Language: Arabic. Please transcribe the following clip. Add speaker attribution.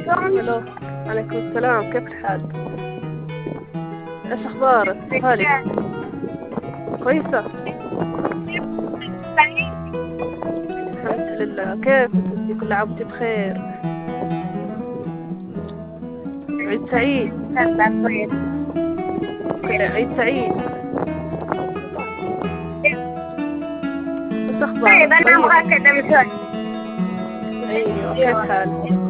Speaker 1: الو، عليكم السلام، كيف الحال؟ ايش اخبارك؟ حالك كويسة؟ الحمد لله. كيف انتي؟ كل عام وانتي بخير. عيد سعيد. كل عيد سعيد. ايش
Speaker 2: طيب
Speaker 1: اخبارك؟
Speaker 2: أنا
Speaker 1: طيب.
Speaker 2: أبغى أكلم زوجي.
Speaker 1: ايوه، كيف حالك؟